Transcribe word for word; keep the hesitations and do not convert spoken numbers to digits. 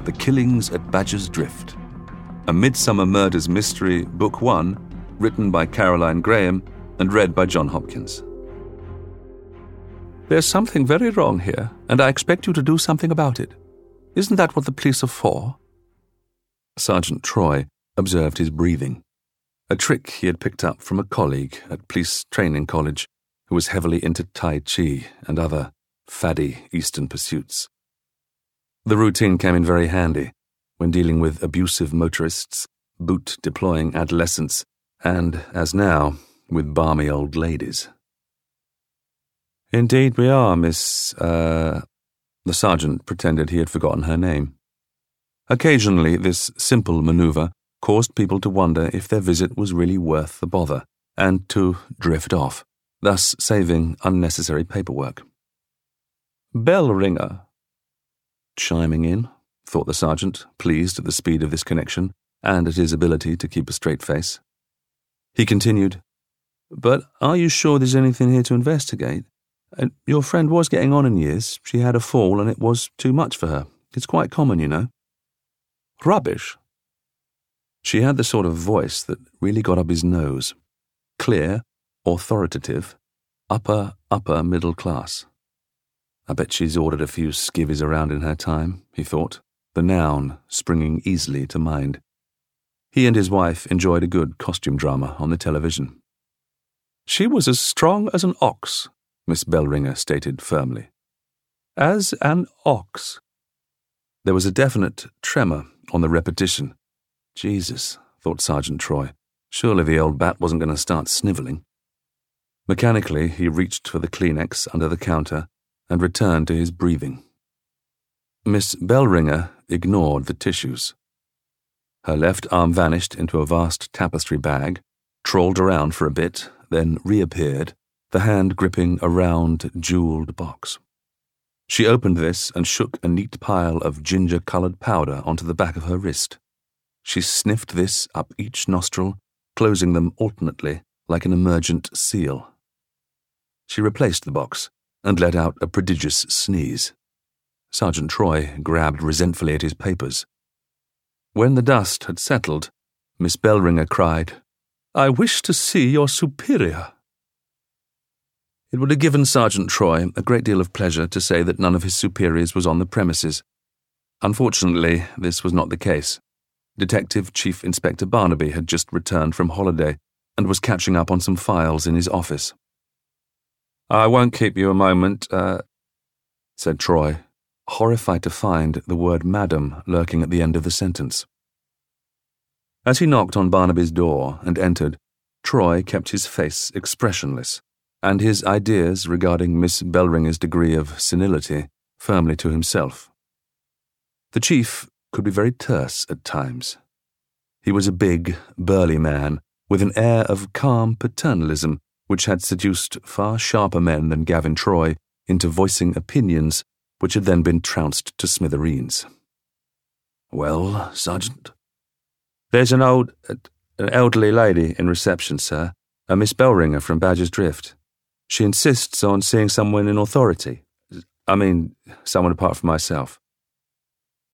The Killings at Badger's Drift, a Midsummer Murders Mystery, Book One, written by Caroline Graham and read by John Hopkins. There's something very wrong here, and I expect you to do something about it. Isn't that what the police are for? Sergeant Troy observed his breathing, a trick he had picked up from a colleague at police training college who was heavily into Tai Chi and other faddy Eastern pursuits. The routine came in very handy when dealing with abusive motorists, boot-deploying adolescents, and, as now, with balmy old ladies. Indeed we are, Miss, uh... The sergeant pretended he had forgotten her name. Occasionally, this simple manoeuvre caused people to wonder if their visit was really worth the bother, and to drift off, thus saving unnecessary paperwork. Bell ringer. Chiming in, thought the sergeant, pleased at the speed of this connection and at his ability to keep a straight face. He continued, But are you sure there's anything here to investigate? Uh, your friend was getting on in years. She had a fall and it was too much for her. It's quite common, you know. Rubbish. She had the sort of voice that really got up his nose. Clear, authoritative, upper, upper middle class. I bet she's ordered a few skivvies around in her time, he thought, the noun springing easily to mind. He and his wife enjoyed a good costume drama on the television. She was as strong as an ox, Miss Bellringer stated firmly. As an ox. There was a definite tremor on the repetition. Jesus, thought Sergeant Troy. Surely the old bat wasn't going to start snivelling. Mechanically, he reached for the Kleenex under the counter and returned to his breathing. Miss Bellringer ignored the tissues. Her left arm vanished into a vast tapestry bag, trawled around for a bit, then reappeared, the hand gripping a round, jewelled box. She opened this and shook a neat pile of ginger-coloured powder onto the back of her wrist. She sniffed this up each nostril, closing them alternately like an emergent seal. She replaced the box and let out a prodigious sneeze. Sergeant Troy grabbed resentfully at his papers. When the dust had settled, Miss Bellringer cried, I wish to see your superior. It would have given Sergeant Troy a great deal of pleasure to say that none of his superiors was on the premises. Unfortunately, this was not the case. Detective Chief Inspector Barnaby had just returned from holiday and was catching up on some files in his office. I won't keep you a moment, uh, said Troy, horrified to find the word madam lurking at the end of the sentence. As he knocked on Barnaby's door and entered, Troy kept his face expressionless, and his ideas regarding Miss Bellringer's degree of senility firmly to himself. The chief could be very terse at times. He was a big, burly man with an air of calm paternalism which had seduced far sharper men than Gavin Troy into voicing opinions which had then been trounced to smithereens. Well, Sergeant? There's an old, uh, an elderly lady in reception, sir, a Miss Bellringer from Badger's Drift. She insists on seeing someone in authority. I mean, someone apart from myself.